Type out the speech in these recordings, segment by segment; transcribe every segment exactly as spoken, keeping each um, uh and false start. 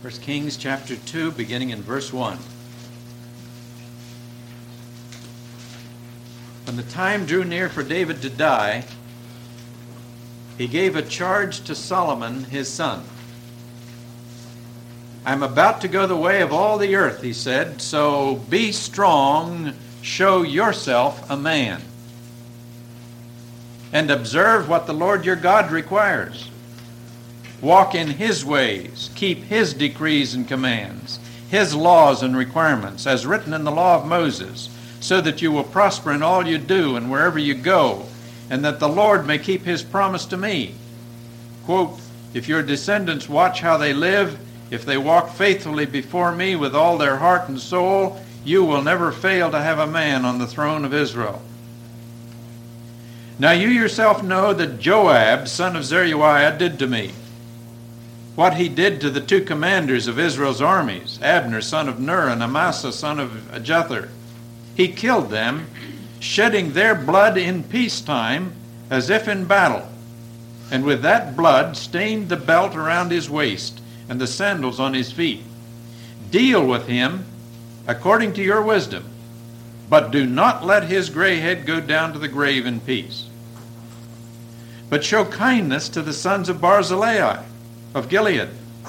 First Kings chapter two, beginning in verse one. When the time drew near for David to die, he gave a charge to Solomon his son. I'm about to go the way of all the earth, he said, so be strong, show yourself a man, and observe what the Lord your God requires. Walk in his ways, keep his decrees and commands, his laws and requirements, as written in the law of Moses, so that you will prosper in all you do and wherever you go, and that the Lord may keep his promise to me. Quote, if your descendants watch how they live, if they walk faithfully before me with all their heart and soul, you will never fail to have a man on the throne of Israel. Now you yourself know that Joab, son of Zeruiah, did to me what he did to the two commanders of Israel's armies, Abner, son of Ner, and Amasa, son of Jether. He killed them, shedding their blood in peacetime as if in battle, and with that blood stained the belt around his waist and the sandals on his feet. Deal with him according to your wisdom, but do not let his gray head go down to the grave in peace. But show kindness to the sons of Barzillai of Gilead,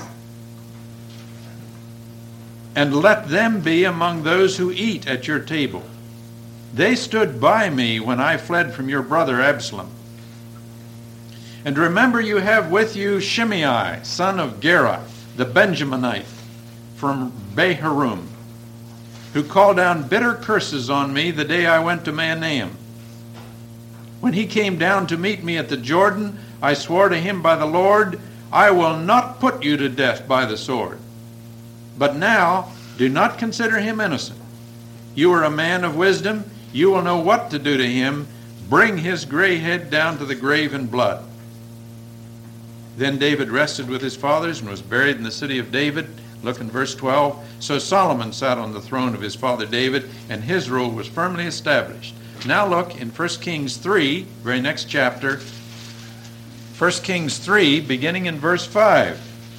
and let them be among those who eat at your table. They stood by me when I fled from your brother Absalom. And remember you have with you Shimei, son of Gera, the Benjaminite, from Bahurim, who called down bitter curses on me the day I went to Mahanaim. When he came down to meet me at the Jordan, I swore to him by the Lord, I will not put you to death by the sword. But now, do not consider him innocent. You are a man of wisdom. You will know what to do to him. Bring his gray head down to the grave in blood. Then David rested with his fathers and was buried in the city of David. Look in verse twelve. So Solomon sat on the throne of his father David, and his rule was firmly established. Now look in First Kings three, very next chapter. First Kings three, beginning in verse five.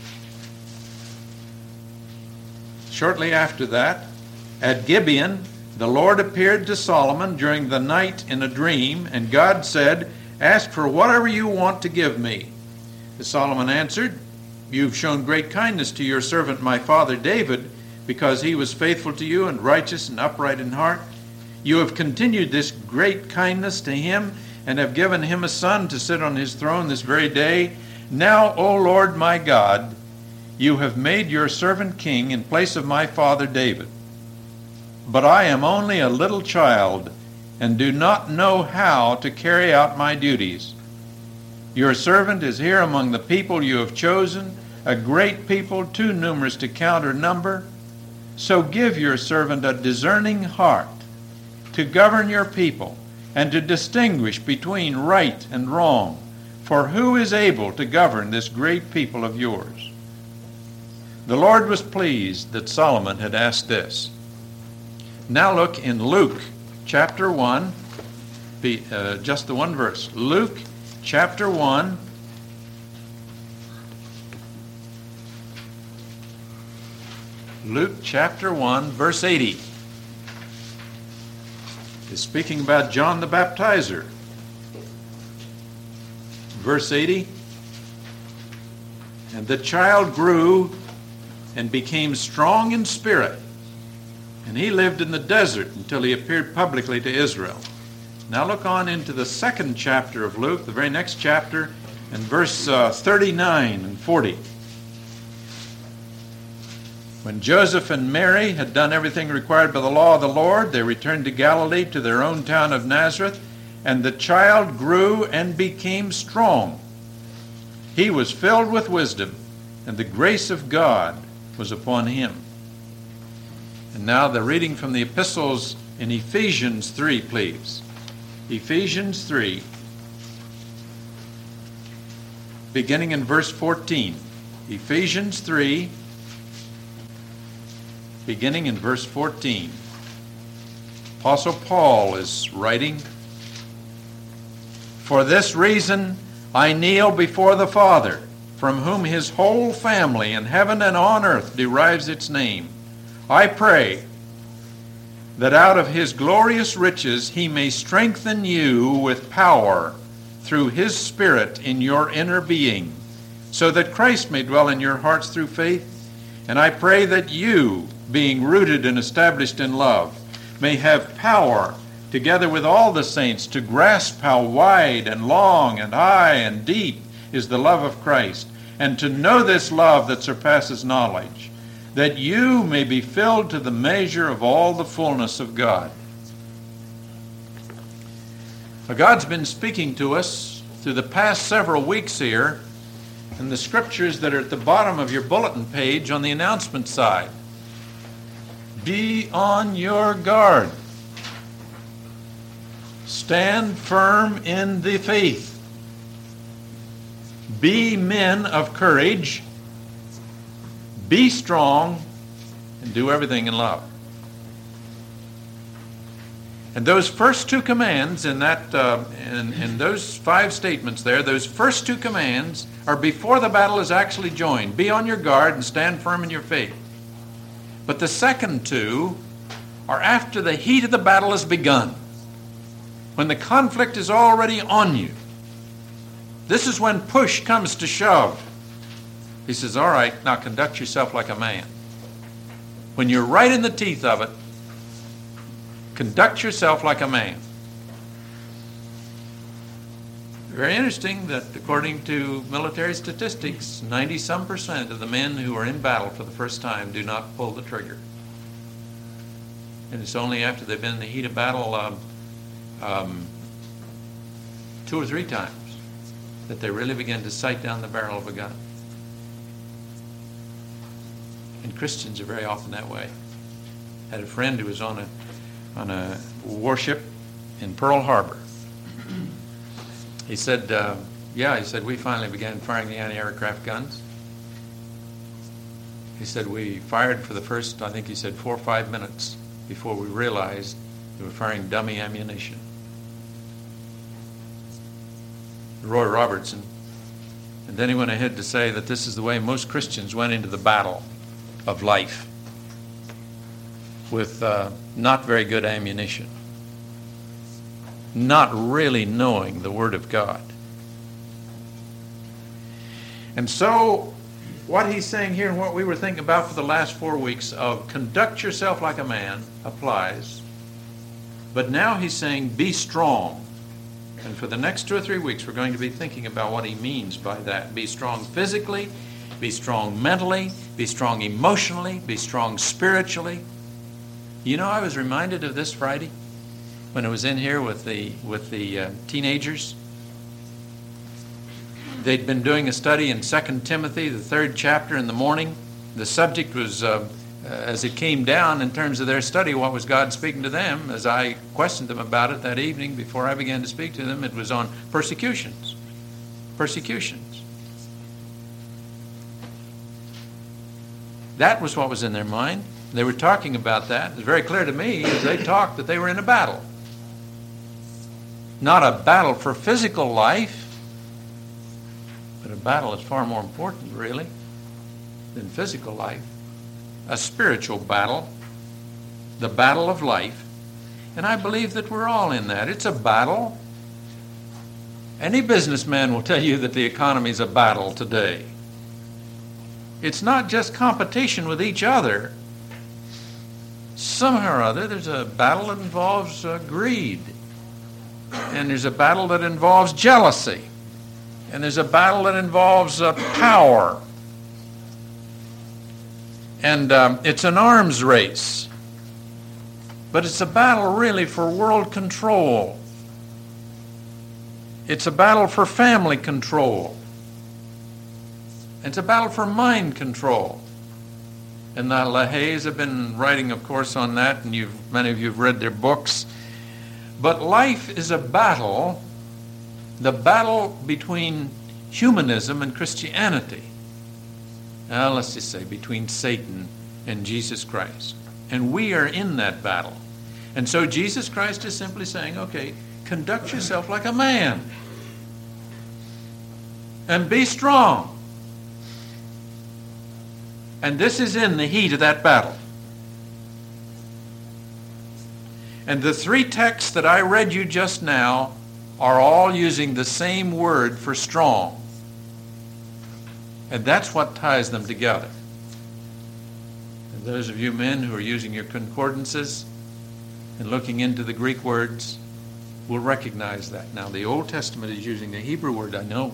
Shortly after that, at Gibeon, the Lord appeared to Solomon during the night in a dream, and God said, ask for whatever you want to give me. Solomon answered, you've shown great kindness to your servant my father David, because he was faithful to you and righteous and upright in heart. You have continued this great kindness to him, and have given him a son to sit on his throne this very day. Now, O Lord my God, you have made your servant king in place of my father David. But I am only a little child, and do not know how to carry out my duties. Your servant is here among the people you have chosen, a great people too numerous to count or number. So give your servant a discerning heart to govern your people, and to distinguish between right and wrong. For who is able to govern this great people of yours? The Lord was pleased that Solomon had asked this. Now look in Luke chapter one, be, uh, just the one verse. Luke chapter one, Luke chapter one, verse eighty. Is speaking about John the Baptizer. Verse eighty, and the child grew and became strong in spirit, and he lived in the desert until he appeared publicly to Israel. Now look on into the second chapter of Luke, the very next chapter, and verse uh, thirty-nine and forty. When Joseph and Mary had done everything required by the law of the Lord, they returned to Galilee to their own town of Nazareth, and the child grew and became strong. He was filled with wisdom, and the grace of God was upon him. And now the reading from the epistles in Ephesians three, please. Ephesians three, beginning in verse fourteen. Ephesians three, beginning in verse fourteen. Apostle Paul is writing, for this reason I kneel before the Father, from whom his whole family in heaven and on earth derives its name. I pray that out of his glorious riches he may strengthen you with power through his Spirit in your inner being, so that Christ may dwell in your hearts through faith. And I pray that you, being rooted and established in love, may have power, together with all the saints, to grasp how wide and long and high and deep is the love of Christ, and to know this love that surpasses knowledge, that you may be filled to the measure of all the fullness of God. Now, God's been speaking to us through the past several weeks here in the scriptures that are at the bottom of your bulletin page on the announcement side. Be on your guard. Stand firm in the faith. Be men of courage. Be strong, and do everything in love. And those first two commands in that, uh, in, in those five statements there, those first two commands are before the battle is actually joined. Be on your guard and stand firm in your faith. But the second two are after the heat of the battle has begun, when the conflict is already on you. This is when push comes to shove. He says, all right, now conduct yourself like a man. When you're right in the teeth of it, conduct yourself like a man. Very interesting that according to military statistics, ninety some percent of the men who are in battle for the first time do not pull the trigger. And it's only after they've been in the heat of battle um, um, two or three times that they really begin to sight down the barrel of a gun. And Christians are very often that way. I had a friend who was on a on a warship in Pearl Harbor. He said, uh, yeah, he said, we finally began firing the anti-aircraft guns. He said, we fired for the first, I think he said, four or five minutes before we realized we were firing dummy ammunition. Roy Robertson. And then he went ahead to say that this is the way most Christians went into the battle of life, with uh, not very good ammunition, not really knowing the Word of God. And so what he's saying here and what we were thinking about for the last four weeks of conduct yourself like a man applies. But now he's saying be strong. And for the next two or three weeks we're going to be thinking about what he means by that. Be strong physically, be strong mentally, be strong emotionally, be strong spiritually. You know, I was reminded of this Friday when I was in here with the with the uh, teenagers. They'd been doing a study in Second Timothy, the third chapter, in the morning. The subject was, uh, uh, as it came down in terms of their study, what was God speaking to them? As I questioned them about it that evening before I began to speak to them, it was on persecutions. Persecutions. That was what was in their mind. They were talking about that. It was very clear to me as they talked that they were in a battle. Not a battle for physical life, but a battle that's far more important, really, than physical life. A spiritual battle, the battle of life. And I believe that we're all in that. It's a battle. Any businessman will tell you that the economy is a battle today. It's not just competition with each other. Somehow or other, there's a battle that involves uh, greed. And there's a battle that involves jealousy. And there's a battle that involves uh, power. And um, it's an arms race. But it's a battle really for world control. It's a battle for family control. It's a battle for mind control. And the LaHaye's have been writing, of course, on that, and you've, many of you have read their books. But life is a battle, the battle between humanism and Christianity. Now, let's just say between Satan and Jesus Christ. And we are in that battle. And so Jesus Christ is simply saying, okay, conduct yourself like a man. And be strong. And this is in the heat of that battle. And the three texts that I read you just now are all using the same word for strong. And that's what ties them together. And those of you men who are using your concordances and looking into the Greek words will recognize that. Now, the Old Testament is using the Hebrew word, I know.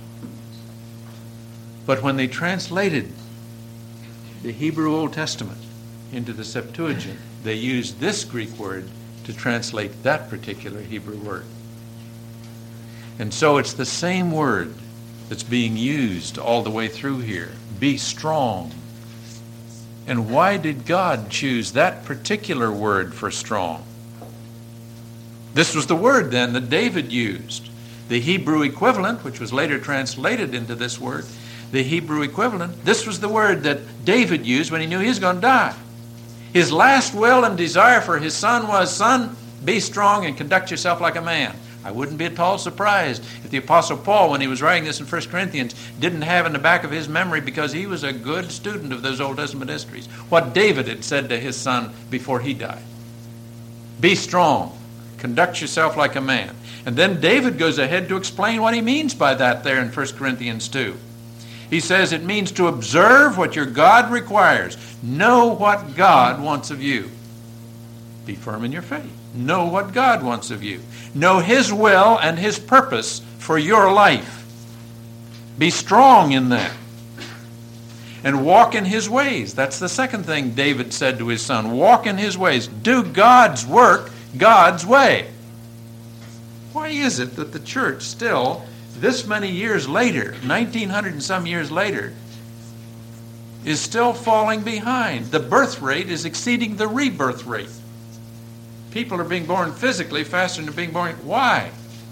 But when they translated the Hebrew Old Testament into the Septuagint, they used this Greek word to translate that particular Hebrew word. And so it's the same word that's being used all the way through here. Be strong. And why did God choose that particular word for strong? This was the word then that David used. The Hebrew equivalent, which was later translated into this word, the Hebrew equivalent, this was the word that David used when he knew he was going to die. His last will and desire for his son was, son, be strong and conduct yourself like a man. I wouldn't be at all surprised if the Apostle Paul, when he was writing this in First Corinthians, didn't have in the back of his memory, because he was a good student of those Old Testament histories, what David had said to his son before he died. Be strong. Conduct yourself like a man. And then David goes ahead to explain what he means by that there in First Corinthians two. He says it means to observe what your God requires. Know what God wants of you. Be firm in your faith. Know what God wants of you. Know His will and His purpose for your life. Be strong in that. And walk in His ways. That's the second thing David said to his son. Walk in His ways. Do God's work God's way. Why is it that the church still, this many years later, nineteen hundred and some years later, is still falling behind? The birth rate is exceeding the rebirth rate. People are being born physically faster than being born. Why?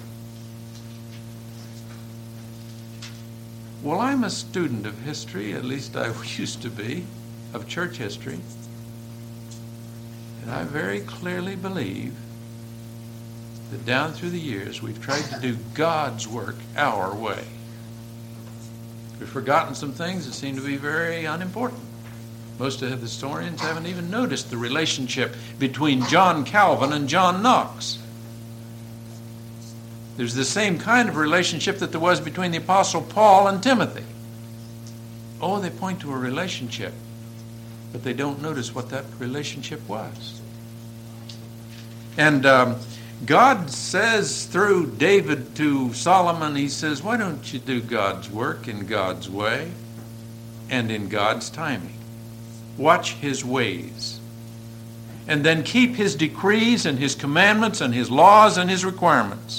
Well, I'm a student of history, at least I used to be, of church history. And I very clearly believe that down through the years we've tried to do God's work our way. We've forgotten some things that seem to be very unimportant. Most of the historians haven't even noticed the relationship between John Calvin and John Knox. There's the same kind of relationship that there was between the Apostle Paul and Timothy. Oh, they point to a relationship, but they don't notice what that relationship was. And um, God says through David to Solomon, he says, why don't you do God's work in God's way and in God's timing? Watch His ways. And then keep His decrees and His commandments and His laws and His requirements.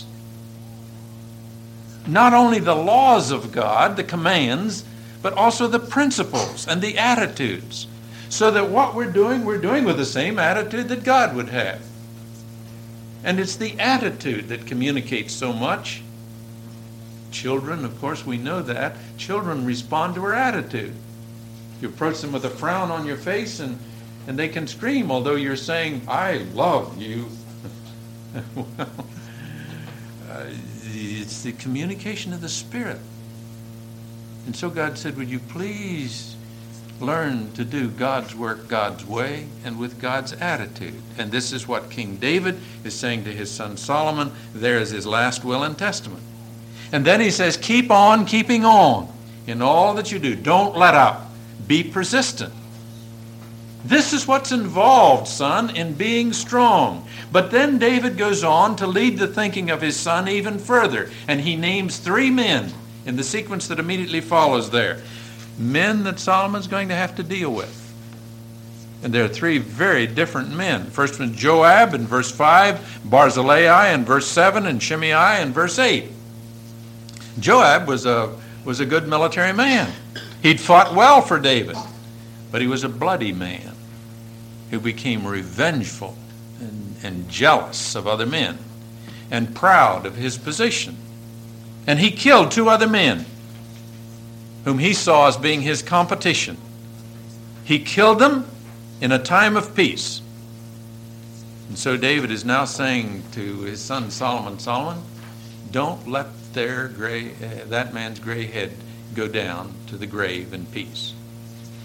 Not only the laws of God, the commands, but also the principles and the attitudes. So that what we're doing, we're doing with the same attitude that God would have. And it's the attitude that communicates so much. Children, of course, we know that. Children respond to our attitude. You approach them with a frown on your face and, and they can scream, although you're saying, I love you. Well, uh, it's the communication of the Spirit. And so God said, would you please learn to do God's work God's way and with God's attitude? And this is what King David is saying to his son Solomon. There is his last will and testament. And then he says, keep on keeping on in all that you do. Don't let up. Be persistent. This is what's involved, son, in being strong. But then David goes on to lead the thinking of his son even further. And he names three men in the sequence that immediately follows there. Men that Solomon's going to have to deal with. And there are three very different men. First one, Joab in verse five, Barzillai in verse seven, and Shimei in verse eight. Joab was a, was a good military man. He'd fought well for David, but he was a bloody man who became revengeful and, and jealous of other men and proud of his position. And he killed two other men whom he saw as being his competition. He killed them in a time of peace. And so David is now saying to his son Solomon, Solomon, don't let their gray, uh, that man's gray head go down to the grave in peace.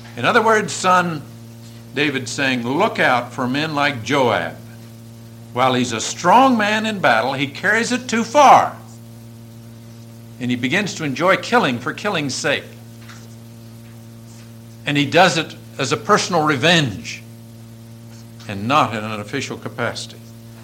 In other words, son, David's saying, look out for men like Joab. While he's a strong man in battle, he carries it too far. And he begins to enjoy killing for killing's sake. And he does it as a personal revenge and not in an official capacity.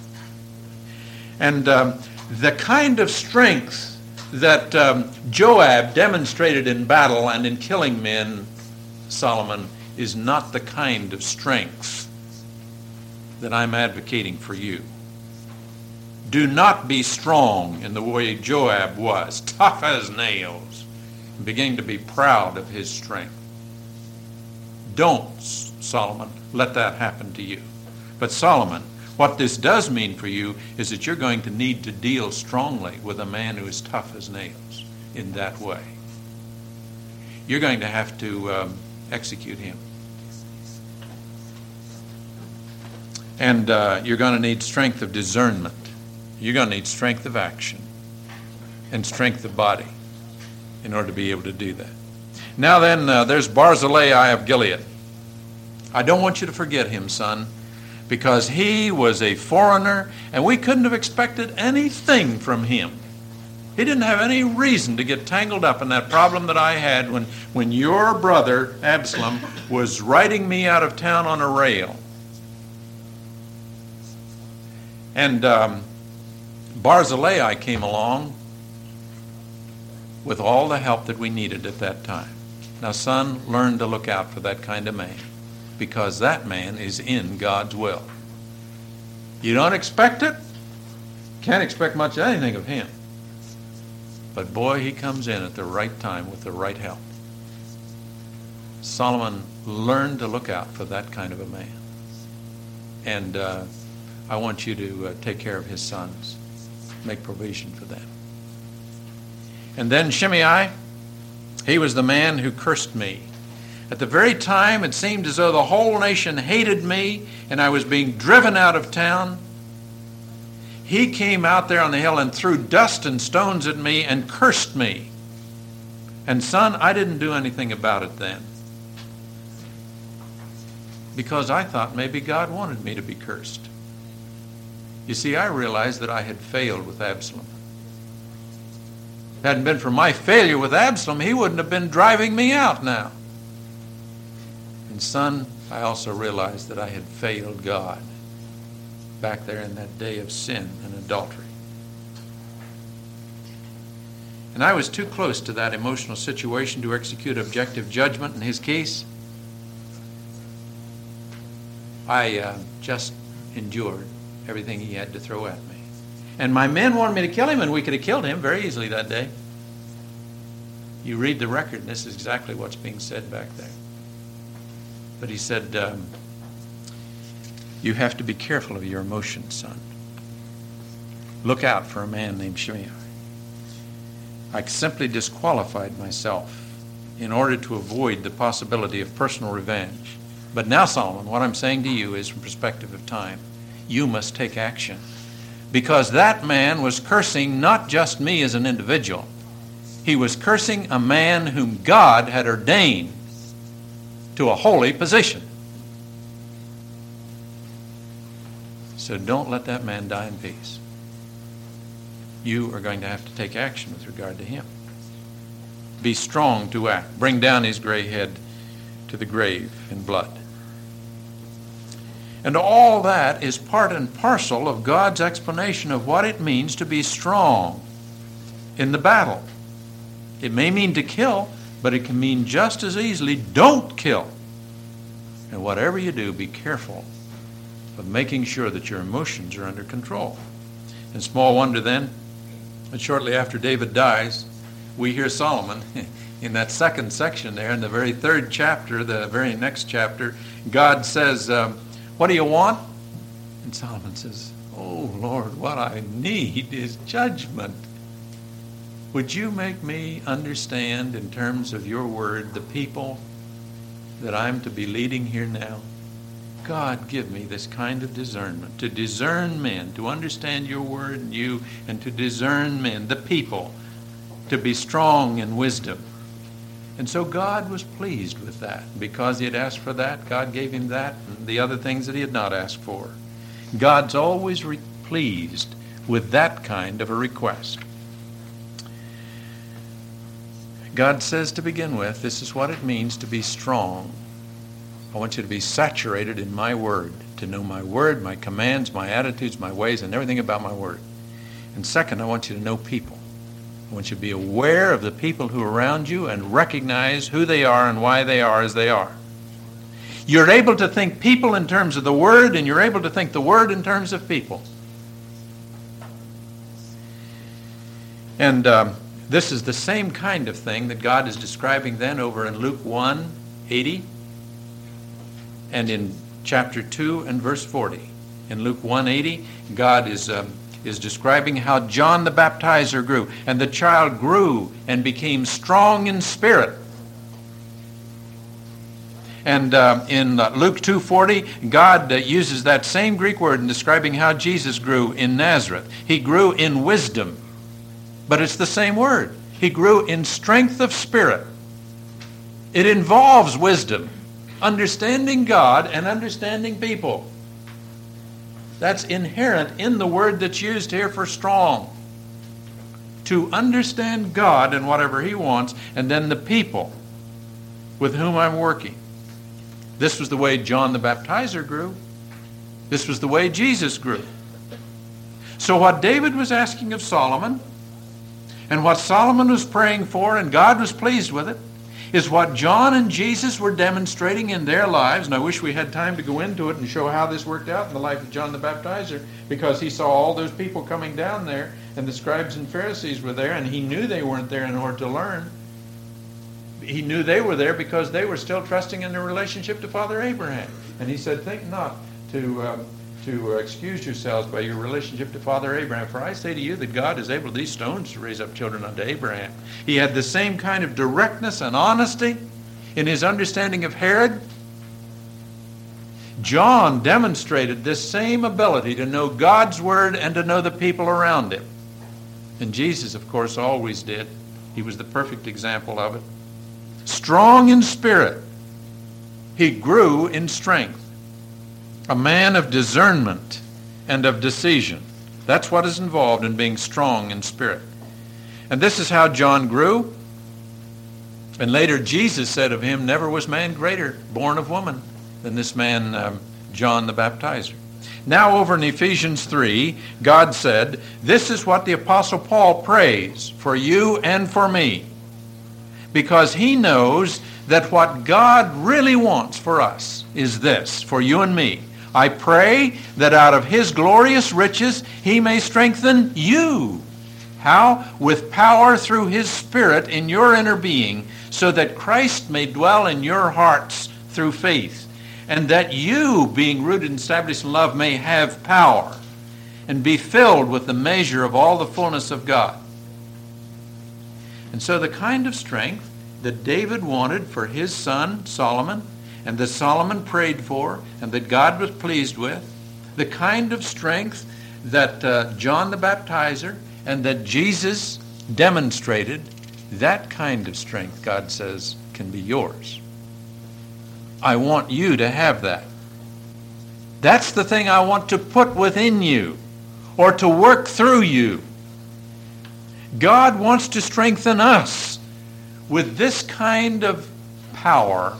And um, the kind of strength that um, Joab demonstrated in battle and in killing men, Solomon, is not the kind of strength that I'm advocating for you. Do not be strong in the way Joab was, tough as nails, and beginning to be proud of his strength. Don't, Solomon, let that happen to you. But Solomon, what this does mean for you is that you're going to need to deal strongly with a man who is tough as nails in that way. You're going to have to um, execute him. And uh, you're going to need strength of discernment. You're going to need strength of action and strength of body in order to be able to do that. Now then, uh, there's Barzillai of Gilead. I don't want you to forget him, son, because he was a foreigner, and we couldn't have expected anything from him. He didn't have any reason to get tangled up in that problem that I had when, when your brother, Absalom, was riding me out of town on a rail. And um, Barzillai came along with all the help that we needed at that time. Now, son, learn to look out for that kind of man, because that man is in God's will. You don't expect it, can't expect much of anything of him. But boy, he comes in at the right time with the right help. Solomon learned to look out for that kind of a man. And uh, I want you to uh, take care of his sons. Make provision for them. And then Shimei, he was the man who cursed me. At the very time it seemed as though the whole nation hated me and I was being driven out of town, he came out there on the hill and threw dust and stones at me and cursed me. And son, I didn't do anything about it then, because I thought maybe God wanted me to be cursed. You see, I realized that I had failed with Absalom. If it hadn't been for my failure with Absalom, he wouldn't have been driving me out now. And son, I also realized that I had failed God back there in that day of sin and adultery. And I was too close to that emotional situation to execute objective judgment in his case. I uh, just endured everything he had to throw at me. And my men wanted me to kill him, and we could have killed him very easily that day. You read the record, and this is exactly what's being said back there. But he said, um, you have to be careful of your emotions, son. Look out for a man named Shimei. I simply disqualified myself in order to avoid the possibility of personal revenge. But now, Solomon, what I'm saying to you is from perspective of time, you must take action. Because that man was cursing not just me as an individual. He was cursing a man whom God had ordained to a holy position. So don't let that man die in peace. You are going to have to take action with regard to him. Be strong to act. Bring down his gray head to the grave in blood. And all that is part and parcel of God's explanation of what it means to be strong in the battle. It may mean to kill, but it can mean just as easily, don't kill. And whatever you do, be careful of making sure that your emotions are under control. And small wonder then that shortly after David dies, we hear Solomon in that second section there, in the very third chapter, the very next chapter, God says, um, what do you want? And Solomon says, oh Lord, what I need is judgment. Would you make me understand in terms of your word the people that I'm to be leading here now? God, give me this kind of discernment, to discern men, to understand your word and you, and to discern men, the people, to be strong in wisdom, And so God was pleased with that. Because he had asked for that, God gave him that and the other things that he had not asked for. God's always re- pleased with that kind of a request. God says to begin with, this is what it means to be strong. I want you to be saturated in my word, to know my word, my commands, my attitudes, my ways, and everything about my word. And second, I want you to know people. I want you to be aware of the people who are around you and recognize who they are and why they are as they are. You're able to think people in terms of the word, and you're able to think the word in terms of people. And um, this is the same kind of thing that God is describing then over in Luke one eighty and in chapter two and verse forty. In Luke one eighty, God is um, is describing how John the Baptizer grew. And the child grew and became strong in spirit. And uh, in uh, Luke two forty, God uh, uses that same Greek word in describing how Jesus grew in Nazareth. He grew in wisdom. But it's the same word. He grew in strength of spirit. It involves wisdom, understanding God and understanding people. That's inherent in the word that's used here for strong. To understand God and whatever he wants, and then the people with whom I'm working. This was the way John the Baptizer grew. This was the way Jesus grew. So what David was asking of Solomon, and what Solomon was praying for, and God was pleased with it, is what John and Jesus were demonstrating in their lives. And I wish we had time to go into it and show how this worked out in the life of John the Baptizer, because he saw all those people coming down there, and the scribes and Pharisees were there, and he knew they weren't there in order to learn. He knew they were there because they were still trusting in their relationship to Father Abraham. And he said, think not to um, to excuse yourselves by your relationship to Father Abraham, for I say to you that God is able these stones to raise up children unto Abraham. He had the same kind of directness and honesty in his understanding of Herod. John demonstrated this same ability to know God's word and to know the people around him. And Jesus, of course, always did. He was the perfect example of it. Strong in spirit, he grew in strength. A man of discernment and of decision. That's what is involved in being strong in spirit. And this is how John grew. And later Jesus said of him, never was man greater born of woman than this man, um, John the Baptizer. Now over in Ephesians three, God said, this is what the Apostle Paul prays for you and for me. Because he knows that what God really wants for us is this, for you and me. I pray that out of his glorious riches he may strengthen you. How? With power through his Spirit in your inner being, so that Christ may dwell in your hearts through faith, and that you, being rooted and established in love, may have power and be filled with the measure of all the fullness of God. And so the kind of strength that David wanted for his son Solomon, and that Solomon prayed for, and that God was pleased with, the kind of strength that uh, John the Baptizer and that Jesus demonstrated, that kind of strength, God says, can be yours. I want you to have that. That's the thing I want to put within you, or to work through you. God wants to strengthen us with this kind of power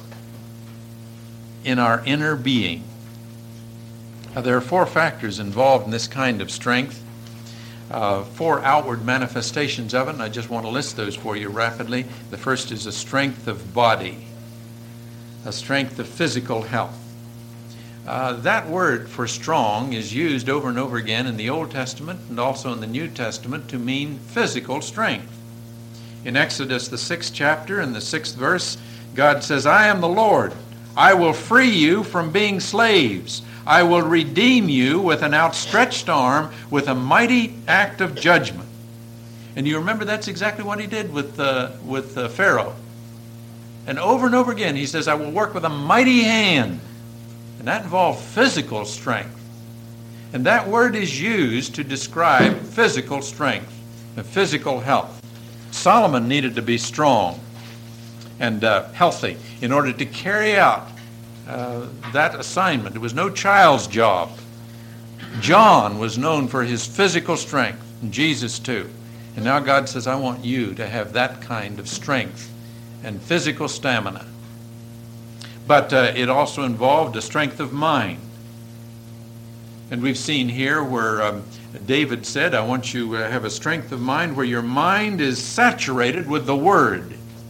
in our inner being. Now, there are four factors involved in this kind of strength, uh, four outward manifestations of it, and I just want to list those for you rapidly. The first is a strength of body, a strength of physical health. Uh, that word for strong is used over and over again in the Old Testament and also in the New Testament to mean physical strength. In Exodus, the sixth chapter and the sixth verse, God says, I am the Lord. I will free you from being slaves. I will redeem you with an outstretched arm, with a mighty act of judgment. And you remember that's exactly what he did with, uh, with uh, Pharaoh. And over and over again he says, I will work with a mighty hand. And that involved physical strength. And that word is used to describe physical strength and physical health. Solomon needed to be strong. and uh, healthy in order to carry out uh, that assignment. It was no child's job. John was known for his physical strength, and Jesus too. And now God says, I want you to have that kind of strength and physical stamina. But uh, it also involved a strength of mind. And we've seen here where um, David said, I want you to have a strength of mind where your mind is saturated with the Word.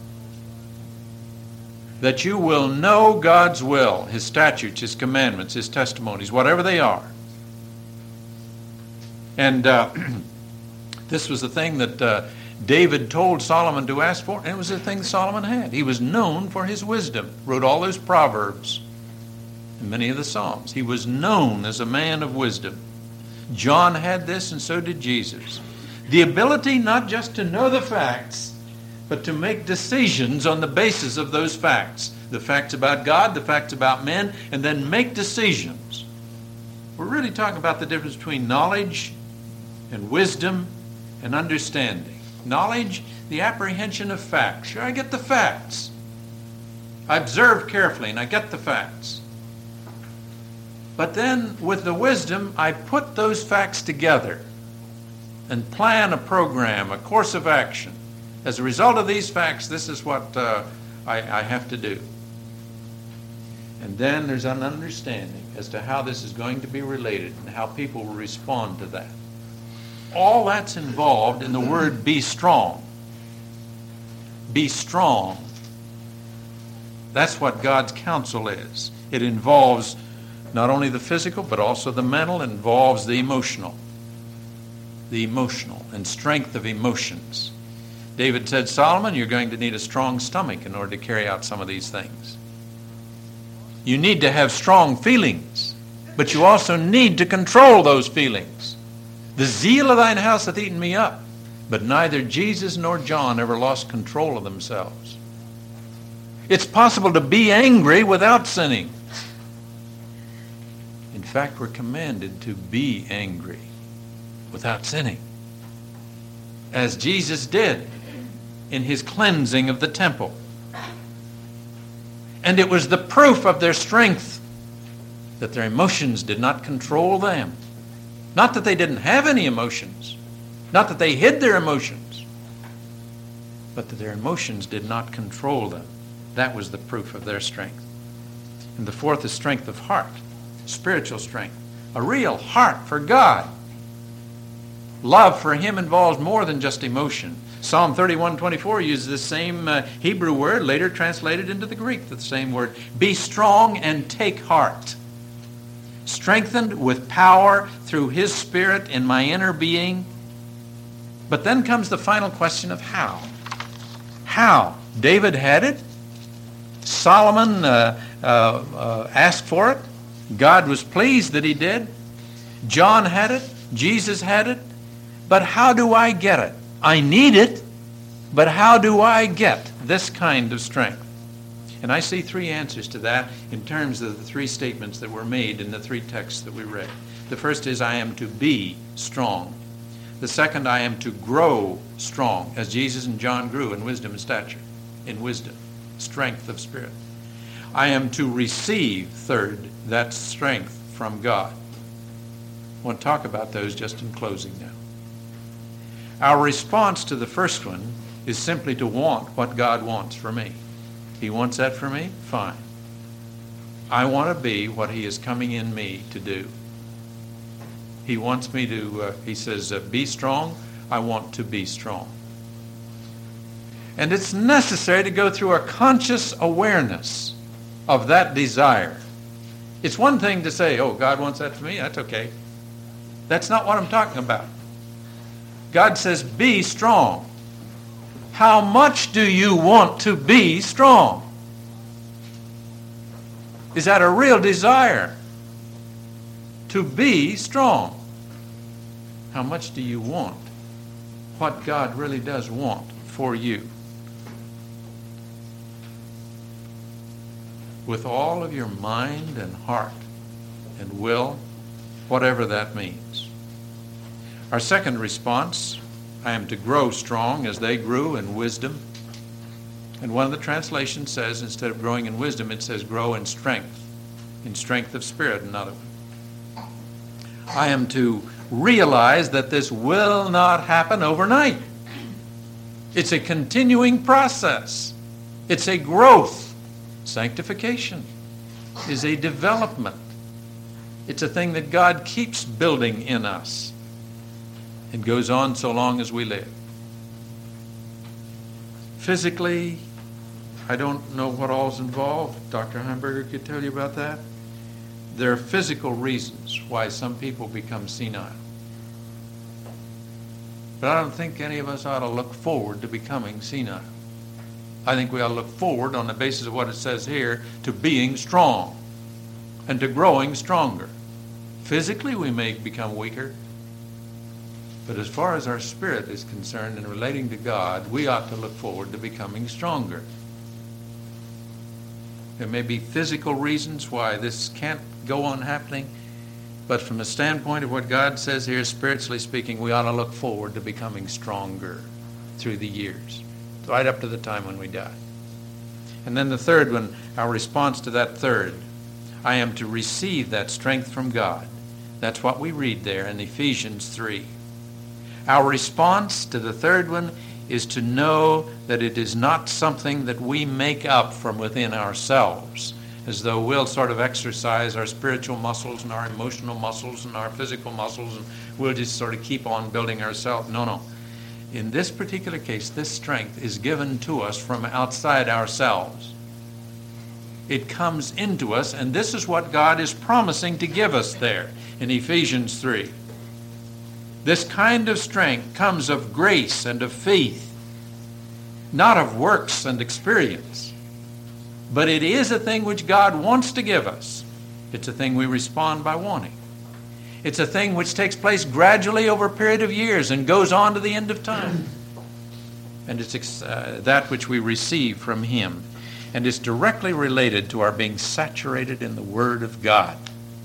That you will know God's will, His statutes, His commandments, His testimonies, whatever they are. And uh, this was the thing that uh, David told Solomon to ask for, and it was the thing Solomon had. He was known for his wisdom, wrote all those Proverbs and many of the Psalms. He was known as a man of wisdom. John had this, and so did Jesus. The ability not just to know the facts, but to make decisions on the basis of those facts. The facts about God, the facts about men, and then make decisions. We're really talking about the difference between knowledge and wisdom and understanding. Knowledge, the apprehension of facts. Sure, I get the facts. I observe carefully and I get the facts. But then with the wisdom, I put those facts together and plan a program, a course of action. As a result of these facts, this is what uh, I, I have to do. And then there's an understanding as to how this is going to be related and how people will respond to that. All that's involved in the word be strong. Be strong. That's what God's counsel is. It involves not only the physical, but also the mental. It involves the emotional. The emotional and strength of emotions. David said, Solomon, you're going to need a strong stomach in order to carry out some of these things. You need to have strong feelings, but you also need to control those feelings. The zeal of thine house hath eaten me up, but neither Jesus nor John ever lost control of themselves. It's possible to be angry without sinning. In fact, we're commanded to be angry without sinning, as Jesus did in his cleansing of the temple. And it was the proof of their strength that their emotions did not control them. Not that they didn't have any emotions, not that they hid their emotions, but that their emotions did not control them. That was the proof of their strength. And the fourth is strength of heart, spiritual strength, a real heart for God. Love for Him involves more than just emotion. Psalm thirty-one twenty-four uses the same uh, Hebrew word, later translated into the Greek, the same word. Be strong and take heart. Strengthened with power through His Spirit in my inner being. But then comes the final question of how. How? David had it. Solomon uh, uh, uh, asked for it. God was pleased that he did. John had it. Jesus had it. But how do I get it? I need it, but how do I get this kind of strength? And I see three answers to that in terms of the three statements that were made in the three texts that we read. The first is, I am to be strong. The second, I am to grow strong, as Jesus and John grew in wisdom and stature, in wisdom, strength of spirit. I am to receive, third, that strength from God. I want to talk about those just in closing now. Our response to the first one is simply to want what God wants for me. He wants that for me? Fine. I want to be what He is coming in me to do. He wants me to, uh, He says, uh, be strong. I want to be strong. And it's necessary to go through a conscious awareness of that desire. It's one thing to say, oh, God wants that for me. That's okay. That's not what I'm talking about. God says, be strong. How much do you want to be strong? Is that a real desire to be strong? How much do you want what God really does want for you? With all of your mind and heart and will, whatever that means. Our second response, I am to grow strong as they grew in wisdom. And one of the translations says, instead of growing in wisdom, it says grow in strength, in strength of spirit, another one. I am to realize that this will not happen overnight. It's a continuing process. It's a growth. Sanctification is a development. It's a thing that God keeps building in us. It goes on so long as we live. Physically, I don't know what all's involved. Doctor Heimberger could tell you about that. There are physical reasons why some people become senile. But I don't think any of us ought to look forward to becoming senile. I think we ought to look forward, on the basis of what it says here, to being strong and to growing stronger. Physically, we may become weaker, but as far as our spirit is concerned in relating to God, we ought to look forward to becoming stronger. There may be physical reasons why this can't go on happening, but from the standpoint of what God says here, spiritually speaking, we ought to look forward to becoming stronger through the years, right up to the time when we die. And then the third one, our response to that third, I am to receive that strength from God. That's what we read there in Ephesians three. Our response to the third one is to know that it is not something that we make up from within ourselves, as though we'll sort of exercise our spiritual muscles and our emotional muscles and our physical muscles, and we'll just sort of keep on building ourselves. No, no. In this particular case, this strength is given to us from outside ourselves. It comes into us, and this is what God is promising to give us there in Ephesians three. This kind of strength comes of grace and of faith, not of works and experience. But it is a thing which God wants to give us. It's a thing we respond by wanting. It's a thing which takes place gradually over a period of years and goes on to the end of time. And it's uh, that which we receive from Him. And it's directly related to our being saturated in the Word of God.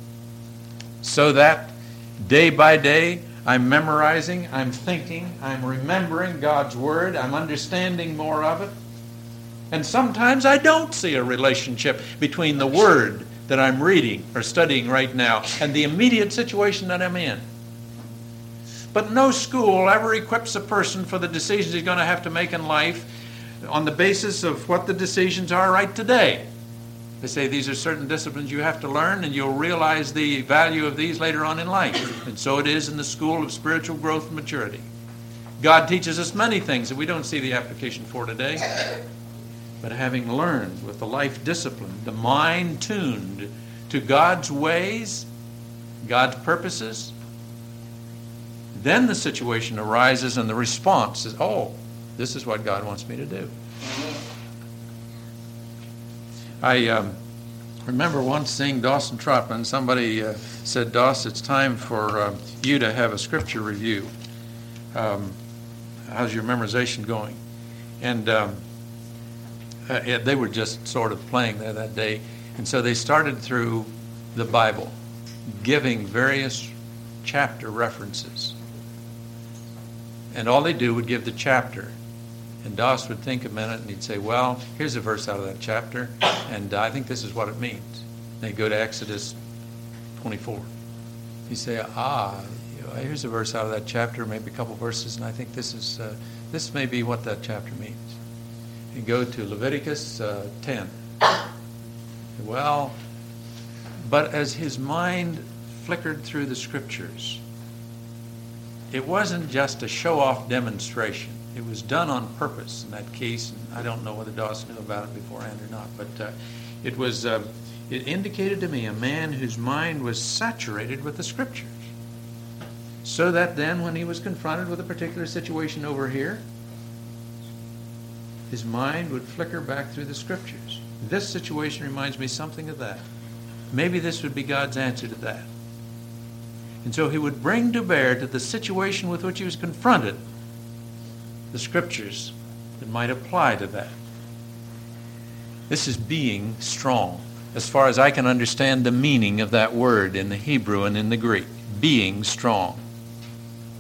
So that day by day, I'm memorizing, I'm thinking, I'm remembering God's Word, I'm understanding more of it. And sometimes I don't see a relationship between the Word that I'm reading or studying right now and the immediate situation that I'm in. But no school ever equips a person for the decisions he's going to have to make in life on the basis of what the decisions are right today. They say these are certain disciplines you have to learn, and you'll realize the value of these later on in life. And so it is in the school of spiritual growth and maturity. God teaches us many things that we don't see the application for today. But having learned with the life discipline, the mind tuned to God's ways, God's purposes, then the situation arises and the response is, oh, this is what God wants me to do. I um, remember once seeing Dawson Trotman. Somebody uh, said, Doss, it's time for uh, you to have a scripture review. Um, how's your memorization going? And um, uh, they were just sort of playing there that day. And so they started through the Bible, giving various chapter references. And all they do would give the chapter. And Doss would think a minute and he'd say, well, here's a verse out of that chapter, and I think this is what it means. And they'd go to Exodus twenty-four. He'd say, ah, here's a verse out of that chapter, maybe a couple verses, and I think this is uh, this may be what that chapter means. He'd go to Leviticus uh, ten. Well, but as his mind flickered through the scriptures, it wasn't just a show-off demonstration. It was done on purpose in that case, and I don't know whether Doss knew about it beforehand or not, but uh, it was uh, it indicated to me a man whose mind was saturated with the Scriptures, so that then when he was confronted with a particular situation over here, his mind would flicker back through the Scriptures. This situation reminds me something of that. Maybe this would be God's answer to that. And so he would bring to bear to the situation with which he was confronted the scriptures that might apply to that. This is being strong, as far as I can understand the meaning of that word in the Hebrew and in the Greek. Being strong.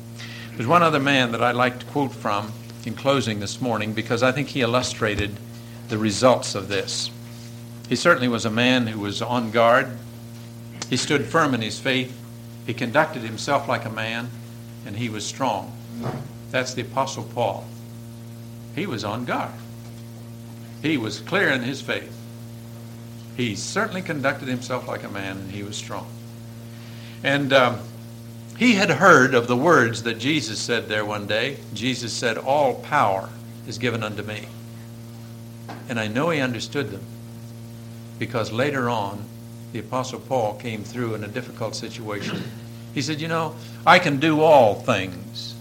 There's one other man that I'd like to quote from in closing this morning, because I think he illustrated the results of this. He certainly was a man who was on guard. He stood firm in his faith. He conducted himself like a man, and he was strong. That's the Apostle Paul. He was on guard. He was clear in his faith. He certainly conducted himself like a man, and he was strong. And um, he had heard of the words that Jesus said there one day. Jesus said, "All power is given unto me." And I know he understood them, because later on, the Apostle Paul came through in a difficult situation. He said, you know, I can do all things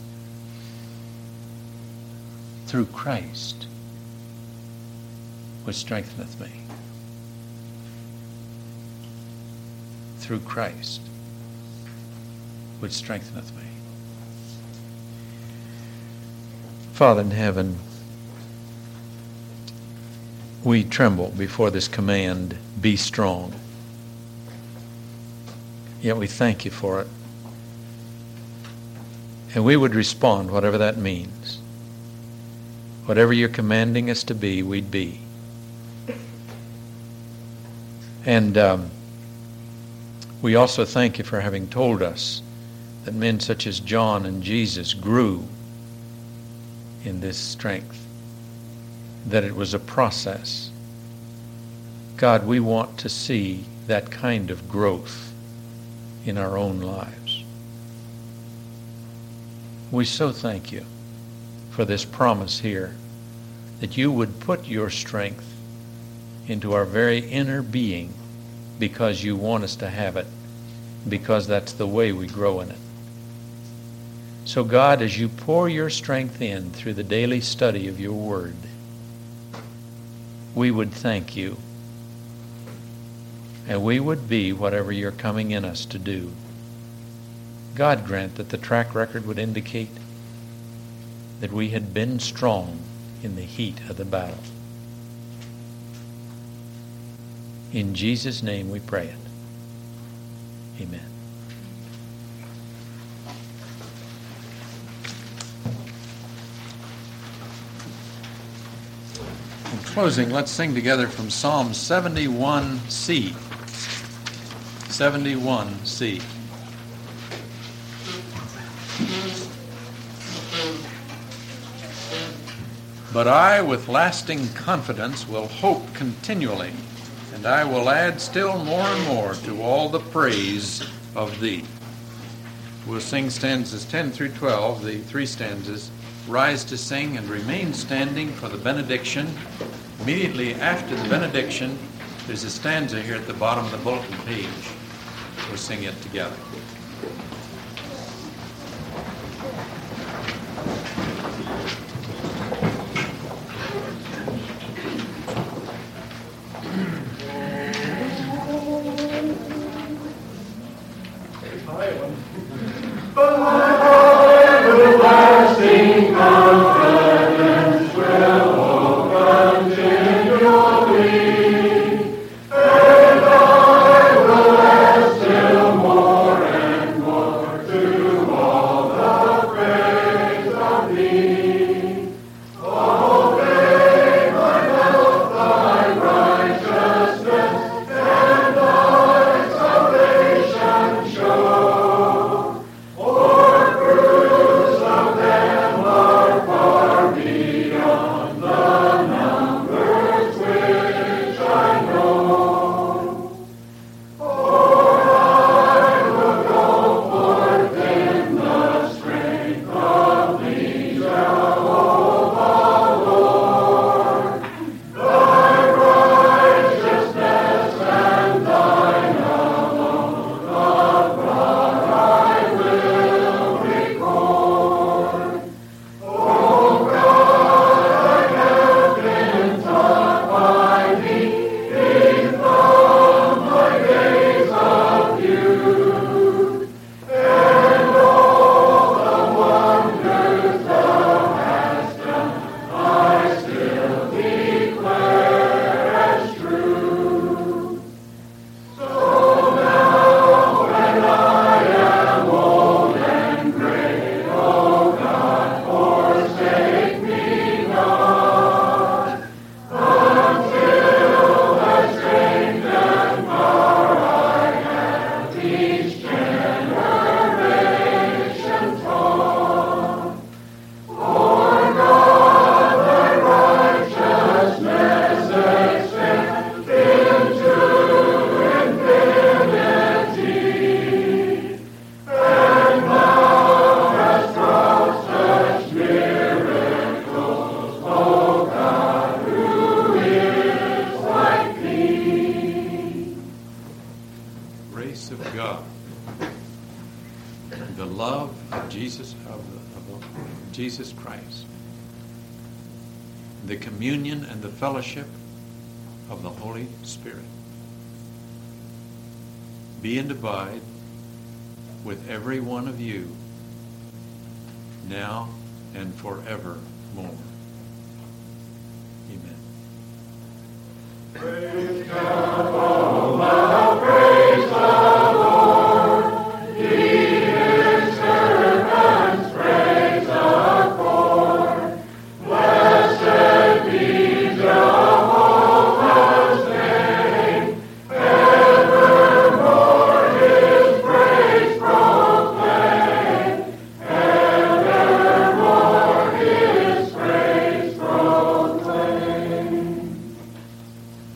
through Christ, which strengtheneth me. Through Christ, which strengtheneth me. Father in heaven, we tremble before this command, be strong. Yet we thank you for it. And we would respond, whatever that means. Whatever you're commanding us to be, we'd be. And um, we also thank you for having told us that men such as John and Jesus grew in this strength, that it was a process. God, we want to see that kind of growth in our own lives. We so thank you for this promise here, that you would put your strength into our very inner being because you want us to have it, because that's the way we grow in it. So God, as you pour your strength in through the daily study of your word, we would thank you, and we would be whatever you're coming in us to do. God grant that the track record would indicate that we had been strong in the heat of the battle. In Jesus' name we pray it. Amen. In closing, let's sing together from Psalm seventy-one C. seventy-one C. But I, with lasting confidence, will hope continually, and I will add still more and more to all the praise of thee. We'll sing stanzas ten through twelve, the three stanzas. Rise to sing and remain standing for the benediction. Immediately after the benediction, there's a stanza here at the bottom of the bulletin page. We'll sing it together. More and more to all the praise of thee. grace of God, the love of Jesus of, of Jesus Christ, the communion and the fellowship of the Holy Spirit be and abide with every one of you now and forevermore. Amen. Praise God.